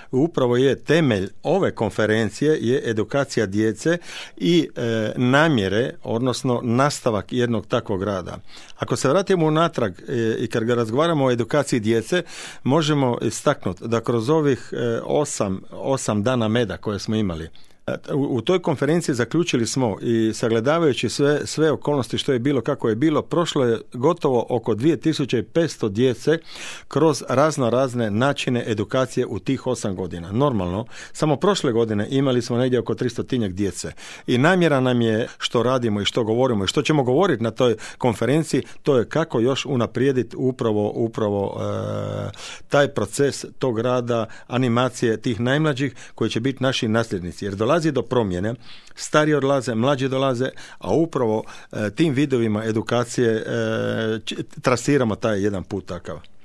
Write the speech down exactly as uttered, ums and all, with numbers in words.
upravo je temelj ove konferencije je edukacija djece i e, namjere, odnosno nastavak jednog takvog rada. Ako se vratimo unatrag e, i kad ga razgovaramo o edukaciji djece, možemo istaknuti da kroz ovih e, osam, osam dana meda koje smo imali, U, u toj konferenciji zaključili smo i sagledavajući sve, sve okolnosti što je bilo, kako je bilo, prošlo je gotovo oko dvije tisuće petsto djece kroz razno razne načine edukacije u tih osam godina. Normalno, samo prošle godine imali smo negdje oko tristotinjak djece i namjera nam je što radimo i što govorimo i što ćemo govoriti na toj konferenciji, to je kako još unaprijediti upravo, upravo e, taj proces tog rada, animacije tih najmlađih koji će biti naši nasljednici, jer dolazi do promjene, stariji odlaze, mlađi dolaze, a upravo e, tim vidovima edukacije e, trasiramo taj jedan put takav.